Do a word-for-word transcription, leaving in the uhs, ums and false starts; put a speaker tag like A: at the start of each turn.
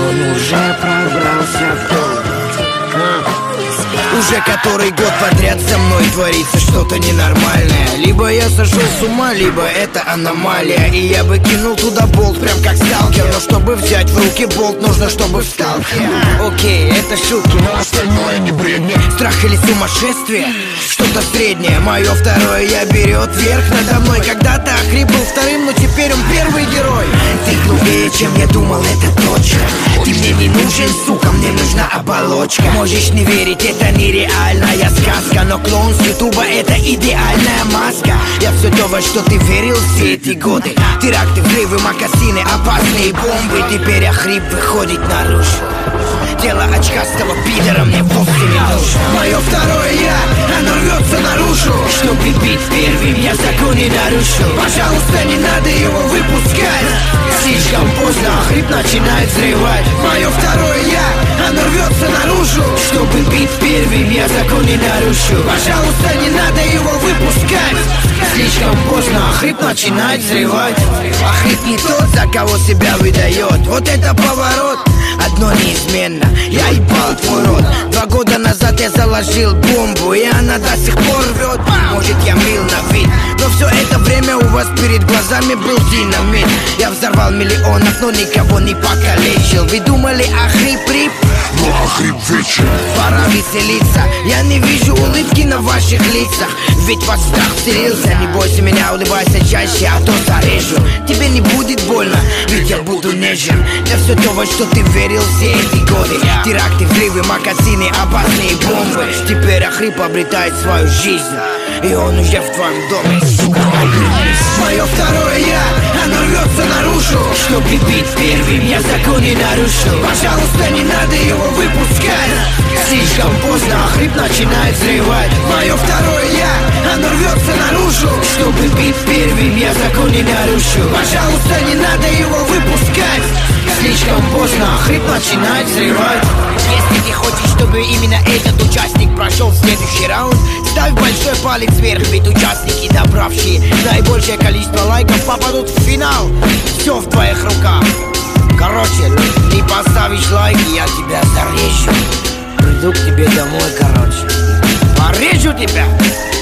A: он уже пробрался в дом.
B: Уже который год подряд со мной творится что-то ненормальное. Либо я сошел с ума, либо это аномалия. И я бы кинул туда болт, прям как сталкер. Но чтобы взять в руки болт, нужно, чтобы встал. Окей, это шутки, но остальное не бред. Страх или сумасшествие? Что-то среднее. Мое второе я берет верх надо мной. Когда-то Охрип был вторым, но теперь он первый герой. Ты глупее, чем я думал, это точно. Ты мне не нужен, сука, мне нужна оболочка. Можешь не верить, это нереальная сказка, но клоун с ютуба — это идеальная маска. Я все то, во что ты верил все эти годы. Теракты, взрывы, мокасины, опасные бомбы. Теперь Охрип выходит наружу. Тело очкастого пидора мне вовсе не нужно. Мое второе я, оно рвется наружу. Чтобы бить первым, я закон не нарушу. Пожалуйста, не надо его выпускать. Слишком поздно, Охрип начинает взрывать. Мое второе я, оно рвется наружу. Чтобы бить первым, я закон не нарушу. Пожалуйста, не надо его выпускать. Слишком поздно, Охрип начинает взрывать. Охрип не тот, за кого себя выдает. Вот это поворот. Одно неизменно, я ебал твой рот. Два года назад я заложил бомбу, и она до сих пор рвет. Может, я мил на вид, но все это время у вас перед глазами был динамит. Я взорвал миллионов, но никого не покалечил. Вы думали, Охрип рип?
A: Но Охрип вечер.
B: Пора веселиться, я не вижу улыбки на ваших лицах. Ведь ваш страх вселился. Не бойся меня, улыбайся чаще, а то зарежу. Тебе не будет больно, ведь я буду нежен. Я все то, во что ты верил все эти годы. Теракты, взрывы, мокасины, опасные бомбы. Теперь Охрип обретает свою жизнь, и он уже в твоем доме, сука. Мое второе я, оно рвется наружу. Чтобы бить первым, я закон не нарушу. Пожалуйста, не надо его выпускать. Слишком поздно, Охрип начинает взрывать. Мое второе я, оно рвется наружу. Чтобы бить первым, я закон не нарушу. Пожалуйста, не надо его выпускать. Слишком поздно, Охрип начинает взрывать. Если ты хочешь, чтобы именно этот участник прошел в следующий раунд, ставь большой палец вверх, ведь участники, набравшие наибольшее количество лайков, попадут в финал. Все в твоих руках. Короче, не поставишь лайк, я тебя зарежу. Приду к тебе домой, короче. Порежу тебя.